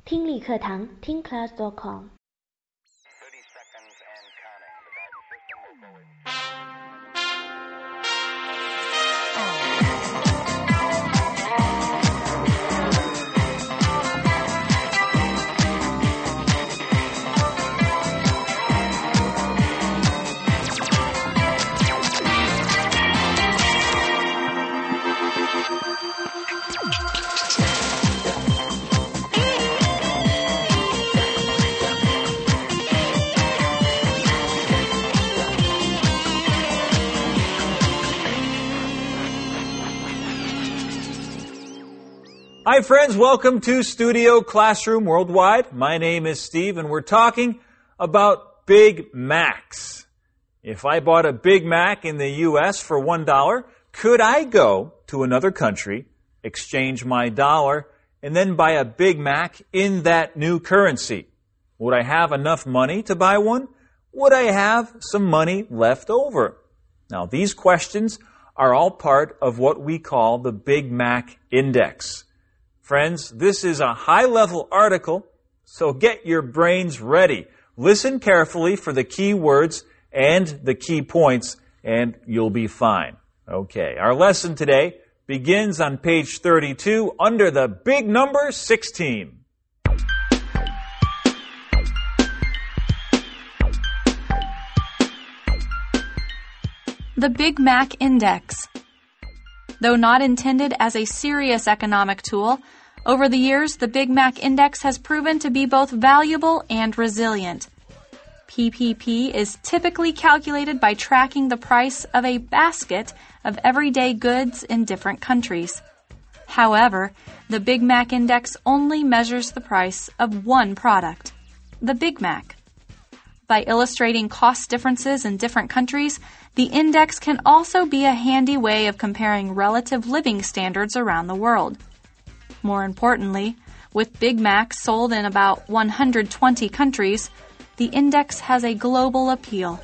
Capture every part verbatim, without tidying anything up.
听力课堂听 class dot com。 Hi friends, welcome to Studio Classroom Worldwide. My name is Steve and we're talking about Big Macs. If I bought a Big Mac in the U S for one dollar, could I go to another country, exchange my dollar, and then buy a Big Mac in that new currency? Would I have enough money to buy one? Would I have some money left over? Now these questions are all part of what we call the Big Mac Index. Friends, this is a high-level article, so get your brains ready. Listen carefully for the key words and the key points, and you'll be fine. Okay, our lesson today begins on page thirty-two under the big number sixteen. The Big Mac Index. Though not intended as a serious economic tool, over the years, the Big Mac Index has proven to be both valuable and resilient. P P P is typically calculated by tracking the price of a basket of everyday goods in different countries. However, the Big Mac Index only measures the price of one product, the Big Mac. By illustrating cost differences in different countries, the index can also be a handy way of comparing relative living standards around the world. More importantly, with Big Macs sold in about one hundred twenty countries, the index has a global appeal.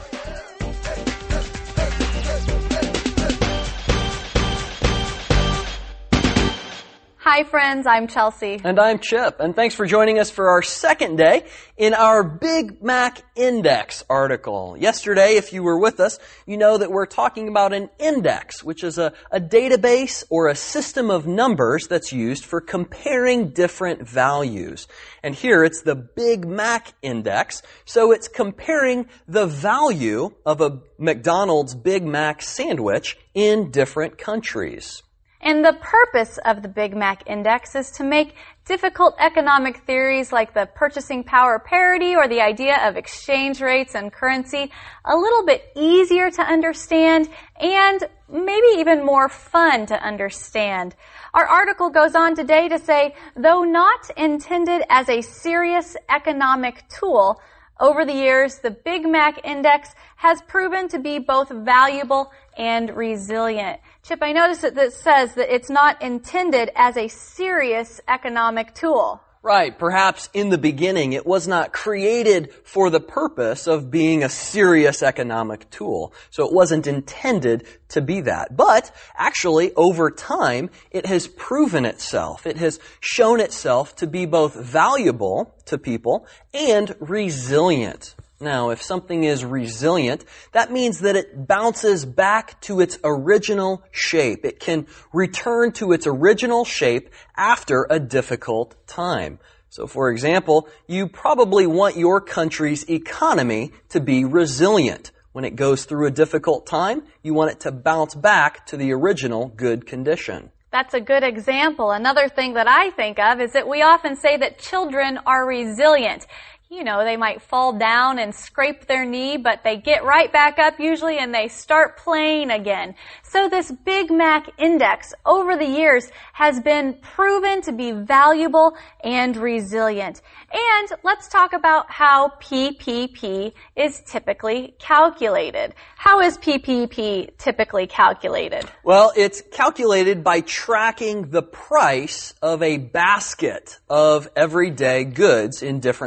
Hi friends, I'm Chelsea. And I'm Chip, and thanks for joining us for our second day in our Big Mac Index article. Yesterday, if you were with us, you know that we're talking about an index, which is a, a database or a system of numbers that's used for comparing different values. And here it's the Big Mac Index, so it's comparing the value of a McDonald's Big Mac sandwich in different countries. And the purpose of the Big Mac Index is to make difficult economic theories like the purchasing power parity or the idea of exchange rates and currency a little bit easier to understand and maybe even more fun to understand. Our article goes on today to say, though not intended as a serious economic tool, over the years, the Big Mac Index has proven to be both valuable and resilient. Chip, I noticed that it says that it's not intended as a serious economic tool. Right. Perhaps in the beginning it was not created for the purpose of being a serious economic tool. So it wasn't intended to be that. But actually, over time, it has proven itself. It has shown itself to be both valuable to people and resilient. Now, if something is resilient, that means that it bounces back to its original shape. It can return to its original shape after a difficult time. So, for example, you probably want your country's economy to be resilient. When it goes through a difficult time, you want it to bounce back to the original good condition. That's a good example. Another thing that I think of is that we often say that children are resilient. You know, they might fall down and scrape their knee, but they get right back up usually and they start playing again. So this Big Mac Index over the years has been proven to be valuable and resilient. And let's talk about how P P P is typically calculated. How is P P P typically calculated? Well, it's calculated by tracking the price of a basket of everyday goods in different countries.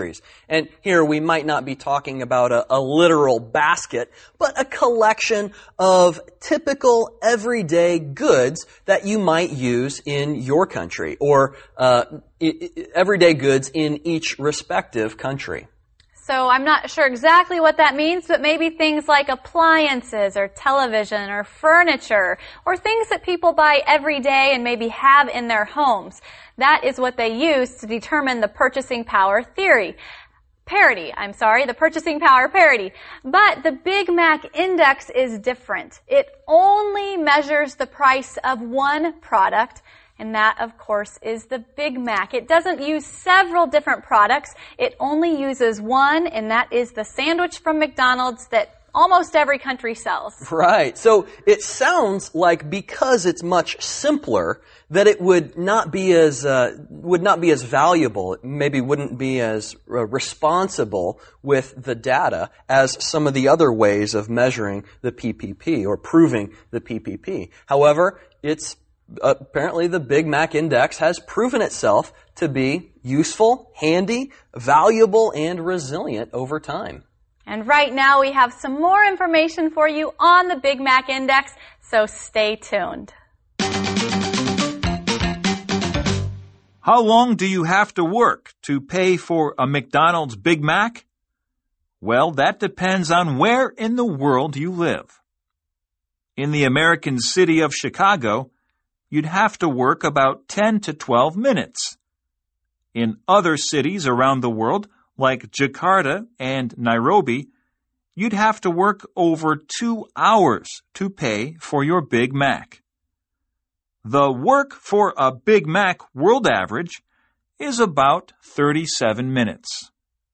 countries. And here we might not be talking about a, a literal basket, but a collection of typical everyday goods that you might use in your country, or uh, I- I- everyday goods in each respective country. So I'm not sure exactly what that means, but maybe things like appliances or television or furniture or things that people buy every day and maybe have in their homes. That is what they use to determine the purchasing power theory. Parity, I'm sorry, the purchasing power parity. But the Big Mac Index is different. It only measures the price of one product, and that, of course, is the Big Mac. It doesn't use several different products. It only uses one, and that is the sandwich from McDonald's that almost every country sells. Right. So it sounds like because it's much simpler, that it would not be as uh, would not be as valuable. It maybe wouldn't be as uh, responsible with the data as some of the other ways of measuring the P P P or proving the P P P. However, it's apparently the Big Mac Index has proven itself to be useful, handy, valuable, and resilient over time. And right now we have some more information for you on the Big Mac Index, so stay tuned. How long do you have to work to pay for a McDonald's Big Mac? Well, that depends on where in the world you live. In the American city of Chicago, you'd have to work about ten to twelve minutes. In other cities around the world, like Jakarta and Nairobi, you'd have to work over two hours to pay for your Big Mac. The work for a Big Mac world average is about thirty-seven minutes.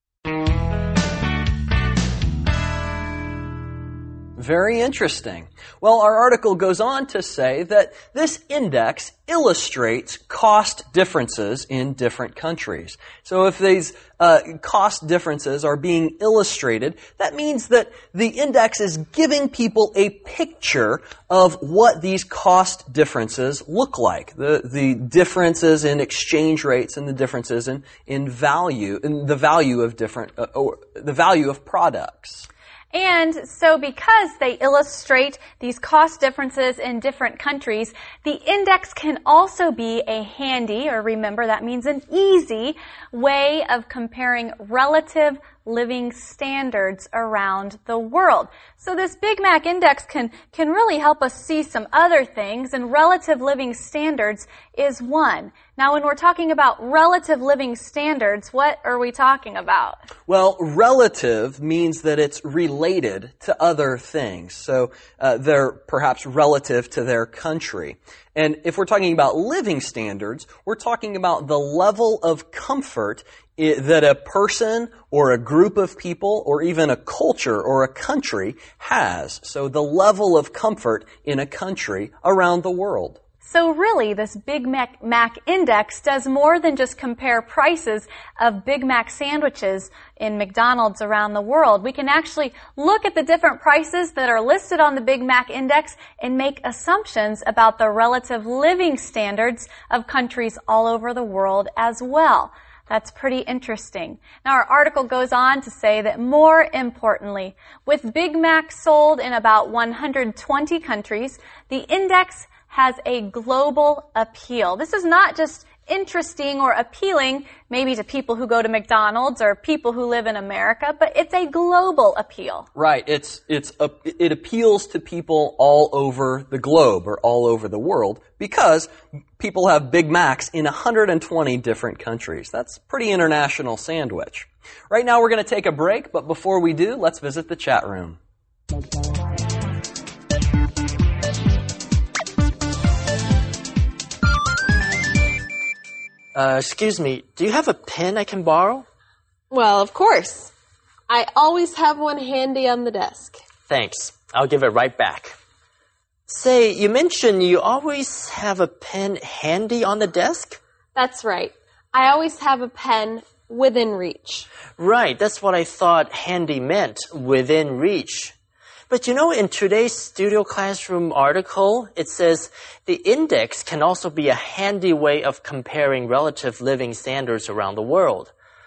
Very interesting. Well, our article goes on to say that this index illustrates cost differences in different countries. So if these uh, cost differences are being illustrated, that means that the index is giving people a picture of what these cost differences look like. The, the differences in exchange rates and the differences in, in value, in the value of different, uh, or the value of products. And so because they illustrate these cost differences in different countries, the index can also be a handy, or remember that means an easy, way of comparing relative living standards around the world. So this Big Mac Index can, can really help us see some other things, and relative living standards is one. Now, when we're talking about relative living standards, what are we talking about? Well, relative means that it's related to other things. So uh, they're perhaps relative to their country. And if we're talking about living standards, we're talking about the level of comfort that a person or a group of people or even a culture or a country has. So the level of comfort in a country around the world. So really, this Big Mac, Mac Index does more than just compare prices of Big Mac sandwiches in McDonald's around the world. We can actually look at the different prices that are listed on the Big Mac Index and make assumptions about the relative living standards of countries all over the world as well. That's pretty interesting. Now, our article goes on to say that more importantly, with Big Mac sold in about one hundred twenty countries, the index has a global appeal. This is not just interesting or appealing maybe to people who go to McDonald's or people who live in America, but it's a global appeal. Right. It's, it's, a, it appeals to people all over the globe or all over the world because people have Big Macs in one hundred twenty different countries. That's a pretty international sandwich. Right now we're going to take a break, but before we do, let's visit the chat room. Uh, excuse me, do you have a pen I can borrow? Well, of course. I always have one handy on the desk. Thanks. I'll give it right back. Say, you mentioned you always have a pen handy on the desk? That's right. I always have a pen within reach. Right, that's what I thought handy meant, within reach. But you know, in today's Studio Classroom article, it says the index can also be a handy way of comparing relative living standards around the world.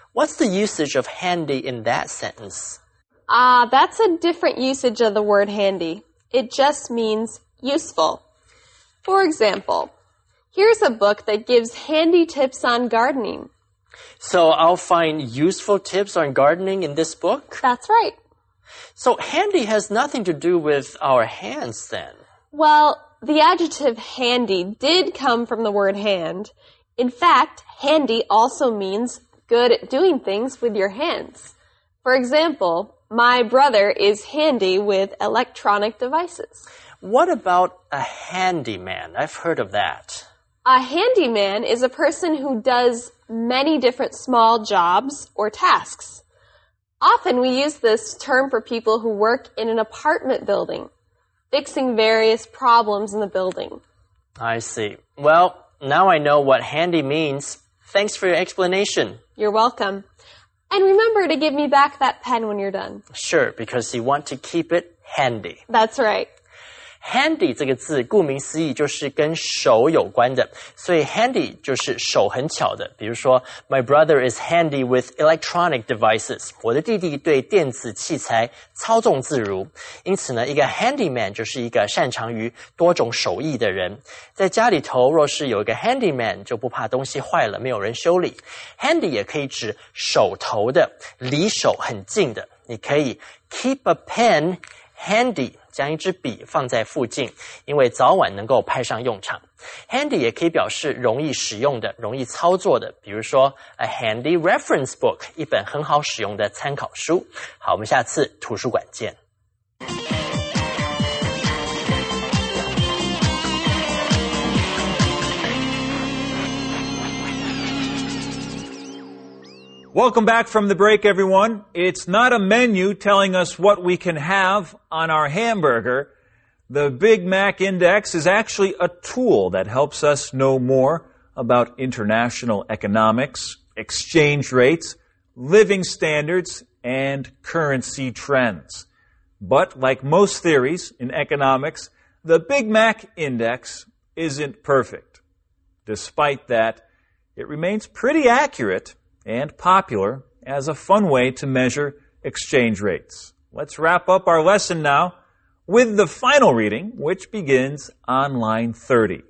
What's the usage of handy in that sentence? Ah, uh, that's a different usage of the word handy. It just means useful. For example, here's a book that gives handy tips on gardening. So I'll find useful tips on gardening in this book? That's right. So handy has nothing to do with our hands then. Well, the adjective handy did come from the word hand. In fact, handy also means good at doing things with your hands. For example, my brother is handy with electronic devices. What about a handyman? I've heard of that. A handyman is a person who does many different small jobs or tasks. Often we use this term for people who work in an apartment building, fixing various problems in the building. I see. Well, now I know what handy means. Thanks for your explanation. You're welcome. And remember to give me back that pen when you're done. Sure, because you want to keep it handy. That's right. Handy 这个字顾名思义就是跟手有关的，所以 handy 就是手很巧的。比如说 My brother is handy with electronic devices. 我的弟弟对电子器材操纵自如。因此呢，一个 handyman 就是一个擅长于多种手艺的人。在家里头若是有一个 handyman 就不怕东西坏了没有人修理。handy 也可以指手头的，离手很近的。你可以 keep a pen handy， 将一支笔放在附近，因为早晚能够派上用场。Handy 也可以表示容易使用的、容易操作的，比如说 a handy reference book， 一本很好使用的参考书。好，我们下次图书馆见。 Welcome back from the break, everyone. It's not a menu telling us what we can have on our hamburger. The Big Mac Index is actually a tool that helps us know more about international economics, exchange rates, living standards, and currency trends. But like most theories in economics, the Big Mac Index isn't perfect. Despite that, it remains pretty accurate and popular as a fun way to measure exchange rates. Let's wrap up our lesson now with the final reading, which begins on line thirty.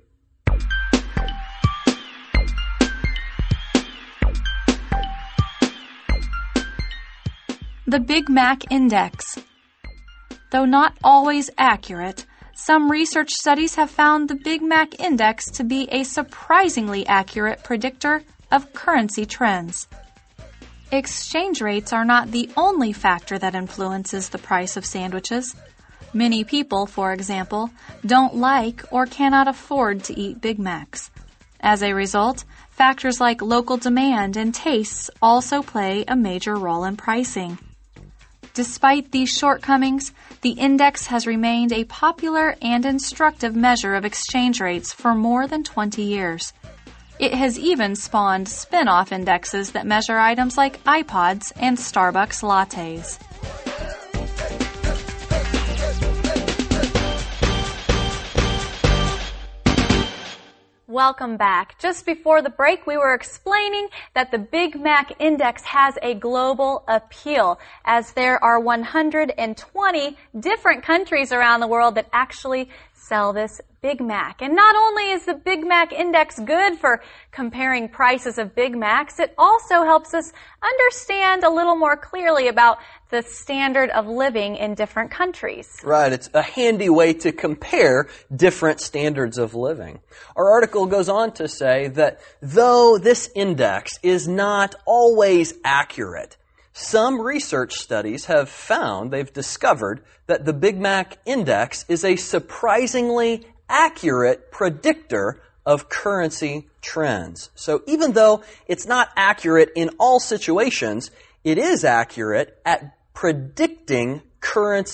The Big Mac Index. Though not always accurate, some research studies have found the Big Mac Index to be a surprisingly accurate predictor of currency trends. Exchange rates are not the only factor that influences the price of sandwiches. Many people, for example, don't like or cannot afford to eat Big Macs. As a result, factors like local demand and tastes also play a major role in pricing. Despite these shortcomings, the index has remained a popular and instructive measure of exchange rates for more than twenty years. It has even spawned spin-off indexes that measure items like iPods and Starbucks lattes. Welcome back. Just before the break, we were explaining that the Big Mac Index has a global appeal, as there are one hundred twenty different countries around the world that actually sell this Big Mac. And not only is the Big Mac Index good for comparing prices of Big Macs, it also helps us understand a little more clearly about the standard of living in different countries. Right. It's a handy way to compare different standards of living. Our article goes on to say that though this index is not always accurate, some research studies have found, they've discovered, that the Big Mac Index is a surprisingly accurate predictor of currency trends. So even though it's not accurate in all situations, it is accurate at predicting currency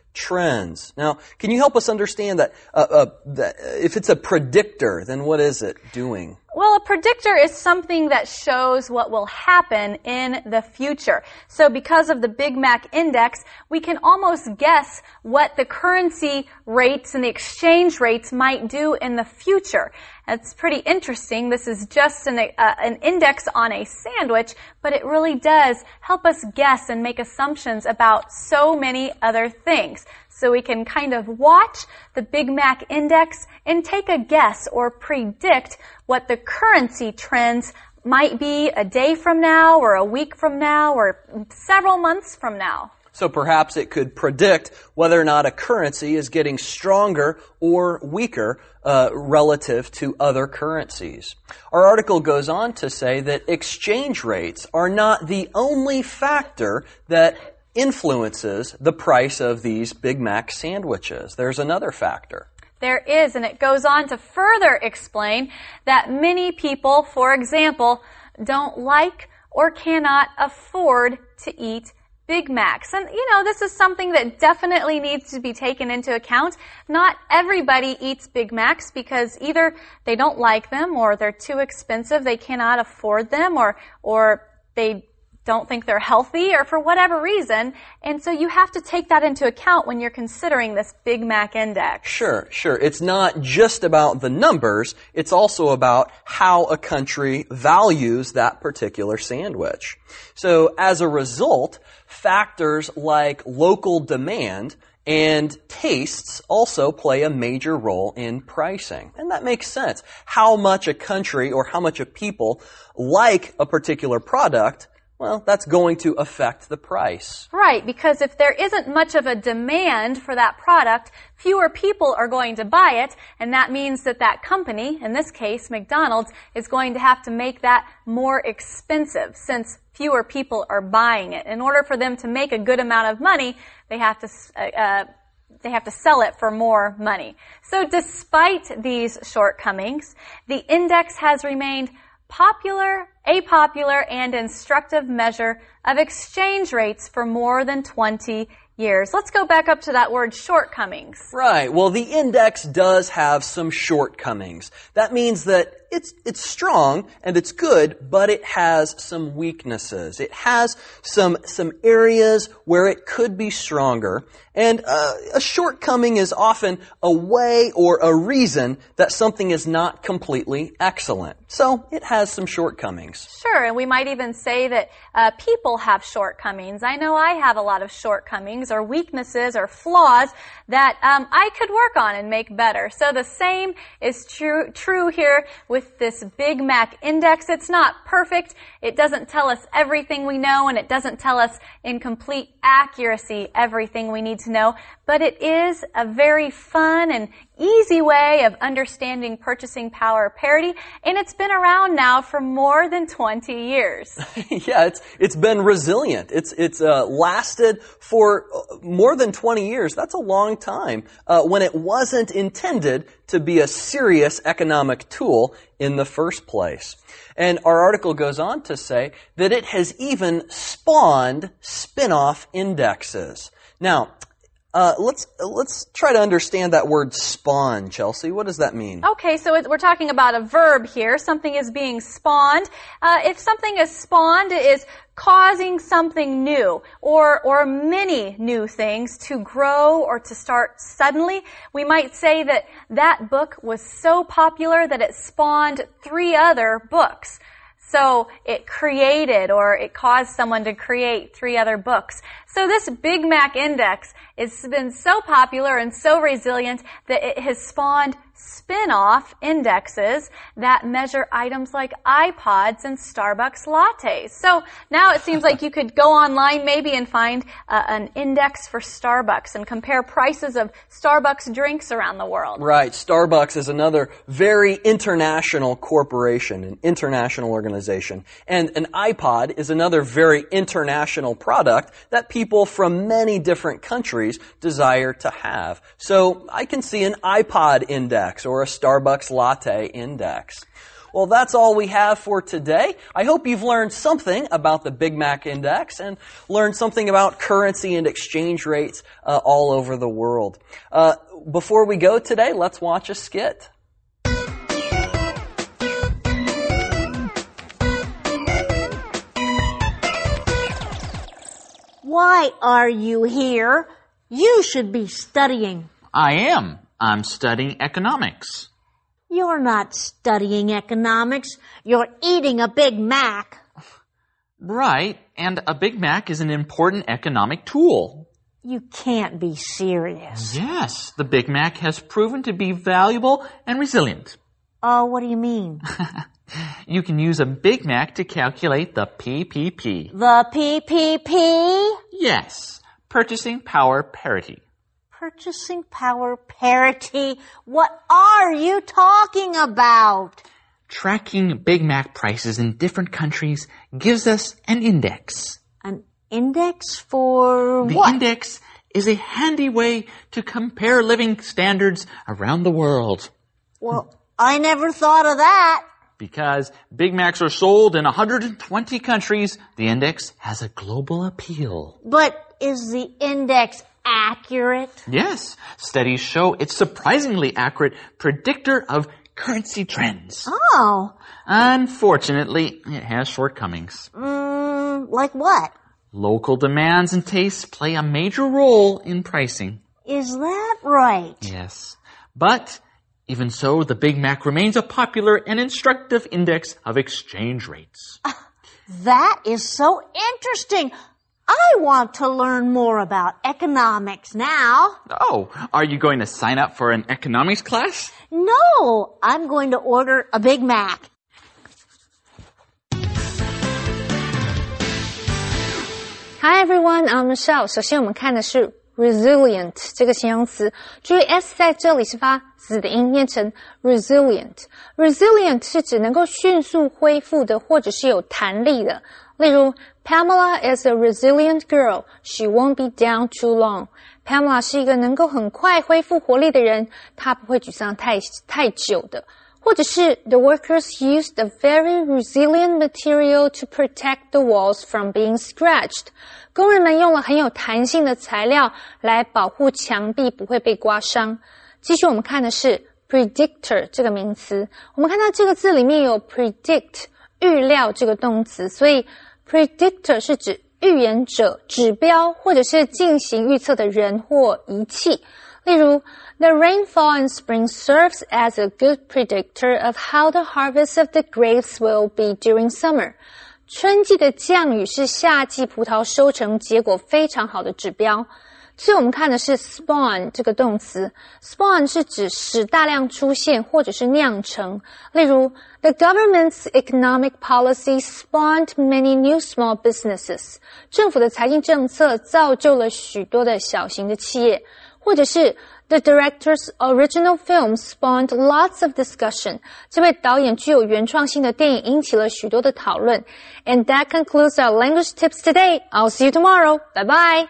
trends. Now, can you help us understand that, uh, uh, that if it's a predictor, then what is it doing? Well, a predictor is something that shows what will happen in the future. So because of the Big Mac Index, we can almost guess what the currency rates and the exchange rates might do in the future. It's pretty interesting. This is just an, uh, an index on a sandwich, but it really does help us guess and make assumptions about so many other things. So we can kind of watch the Big Mac Index and take a guess or predict what the currency trends might be a day from now or a week from now or several months from now. So perhaps it could predict whether or not a currency is getting stronger or weaker uh, relative to other currencies. Our article goes on to say that exchange rates are not the only factor that influences the price of these Big Mac sandwiches. There's another factor. There is, and it goes on to further explain that many people, for example, don't like or cannot afford to eat Big Macs. And, you know, this is something that definitely needs to be taken into account. Not everybody eats Big Macs because either they don't like them or they're too expensive, they cannot afford them, or, or they don't think they're healthy, or for whatever reason. And so you have to take that into account when you're considering this Big Mac Index. Sure, sure. It's not just about the numbers. It's also about how a country values that particular sandwich. So as a result, factors like local demand and tastes also play a major role in pricing. And that makes sense. How much a country or how much a people like a particular product, well, that's going to affect the price. Right, because if there isn't much of a demand for that product, fewer people are going to buy it, and that means that that company, in this case McDonald's, is going to have to make that more expensive since fewer people are buying it. In order for them to make a good amount of money, they have to uh, they have to sell it for more money. So despite these shortcomings, the index has remained popular, a popular, and instructive measure of exchange rates for more than twenty years. Let's go back up to that word shortcomings. Right. Well, the index does have some shortcomings. That means that it's it's strong and it's good, but it has some weaknesses. It has some some areas where it could be stronger. And uh, a shortcoming is often a way or a reason that something is not completely excellent. So it has some shortcomings. Sure, and we might even say that uh, people have shortcomings. I know I have a lot of shortcomings or weaknesses or flaws that um, I could work on and make better. So the same is true true here with this Big Mac Index. It's not perfect. It doesn't tell us everything we know, and it doesn't tell us in complete accuracy everything we need to know, but it is a very fun and easy way of understanding purchasing power parity, and it's been around now for more than twenty years. Yeah, it's it's been resilient. It's it's uh, lasted for more than twenty years. That's a long time uh, when it wasn't intended to be a serious economic tool in the first place. And our article goes on to say that it has even spawned spin-off indexes. Now, Uh, let's let's try to understand that word spawn, Chelsea. What does that mean? Okay, so it, we're talking about a verb here. Something is being spawned. Uh, if something is spawned, it is causing something new or or many new things to grow or to start suddenly. We might say that that book was so popular that it spawned three other books. So it created or it caused someone to create three other books. So this Big Mac Index has been so popular and so resilient that it has spawned spin-off indexes that measure items like iPods and Starbucks lattes. So now it seems like you could go online maybe and find uh, an index for Starbucks and compare prices of Starbucks drinks around the world. Right. Starbucks is another very international corporation, an international organization. And an iPod is another very international product that people from many different countries desire to have. So I can see an iPod index or a Starbucks latte index. Well, that's all we have for today. I hope you've learned something about the Big Mac Index and learned something about currency and exchange rates uh, all over the world. Uh, before we go today, let's watch a skit. Why are you here? You should be studying. I am. I'm studying economics. You're not studying economics. You're eating a Big Mac. Right, and a Big Mac is an important economic tool. You can't be serious. Yes, the Big Mac has proven to be valuable and resilient. Oh, what do you mean? You can use a Big Mac to calculate the P P P. The P P P? Yes, purchasing power parity. Purchasing power parity? What are you talking about? Tracking Big Mac prices in different countries gives us an index. An index for the what? The index is a handy way to compare living standards around the world. Well, I never thought of that. Because Big Macs are sold in one hundred twenty countries, the index has a global appeal. But is the index accurate? Yes. Studies show it's surprisingly accurate predictor of currency trends. Oh. Unfortunately, it has shortcomings. Mm, like what? Local demands and tastes play a major role in pricing. Is that right? Yes. But even so, the Big Mac remains a popular and instructive index of exchange rates. Uh, that is so interesting. I want to learn more about economics now. Oh, are you going to sign up for an economics class? No, I'm going to order a Big Mac. Hi everyone, I'm Michelle. 首先我们看的是 resilient 这个形容词，注意 s 在这里是发 z 的音，念成 resilient。resilient 是指能够迅速恢复的，或者是有弹力的。例如 Pamela is a resilient girl. She won't be down too long. Pamela 是一个能够很快恢复活力的人，她不会沮丧太太久的。或者是 The workers used a very resilient material to protect the walls from being scratched. 工人们用了很有弹性的材料来保护墙壁不会被刮伤。继续我们看的是 predictor 这个名词。我们看到这个字里面有 predict 预料这个动词，所以 predictor 是指预言者、指标或者是进行预测的人或仪器。例如 The rainfall in spring serves as a good predictor of how the harvest of the grapes will be during summer. 春季的降雨是夏季葡萄收成结果非常好的指标。所以我们看的是 spawn 这个动词。spawn 是指使大量出现或者是酿成。例如 The government's economic policy spawned many new small businesses. 政府的财经政策造就了许多的小型的企业。或者是 The director's original film spawned lots of discussion. 这位导演具有原创性的电影引起了许多的讨论。And that concludes our language tips today. I'll see you tomorrow. Bye bye.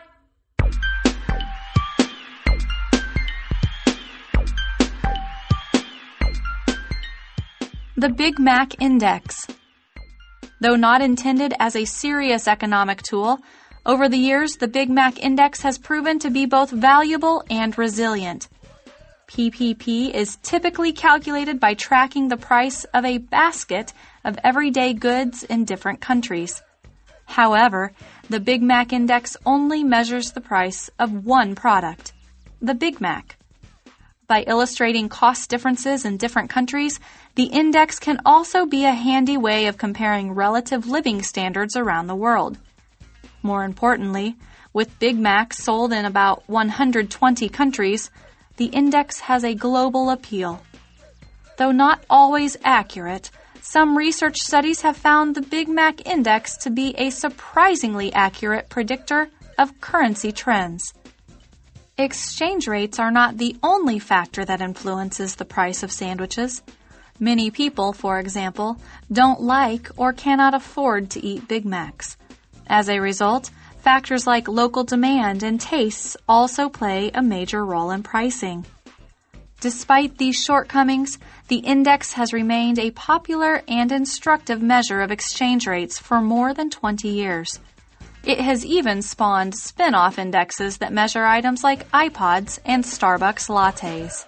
The Big Mac Index. Though not intended as a serious economic tool, over the years, the Big Mac Index has proven to be both valuable and resilient. P P P is typically calculated by tracking the price of a basket of everyday goods in different countries. However, the Big Mac Index only measures the price of one product, the Big Mac. By illustrating cost differences in different countries, the index can also be a handy way of comparing relative living standards around the world. More importantly, with Big Macs sold in about one hundred twenty countries, the index has a global appeal. Though not always accurate, some research studies have found the Big Mac Index to be a surprisingly accurate predictor of currency trends. Exchange rates are not the only factor that influences the price of sandwiches. Many people, for example, don't like or cannot afford to eat Big Macs. As a result, factors like local demand and tastes also play a major role in pricing. Despite these shortcomings, the index has remained a popular and instructive measure of exchange rates for more than twenty years. It has even spawned spin-off indexes that measure items like iPods and Starbucks lattes.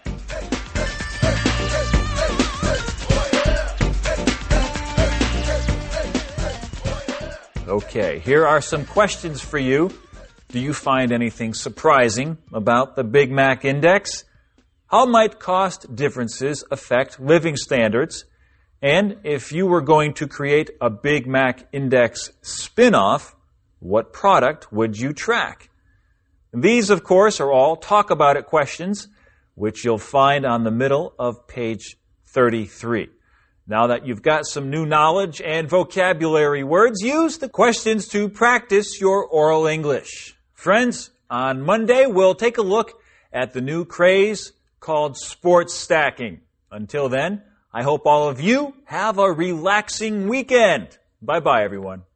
Okay, here are some questions for you. Do you find anything surprising about the Big Mac Index? How might cost differences affect living standards? And if you were going to create a Big Mac Index spin-off, what product would you track? These, of course, are all Talk About It questions, which you'll find on the middle of page thirty-three. Now that you've got some new knowledge and vocabulary words, use the questions to practice your oral English. Friends, on Monday, we'll take a look at the new craze called sports stacking. Until then, I hope all of you have a relaxing weekend. Bye-bye, everyone.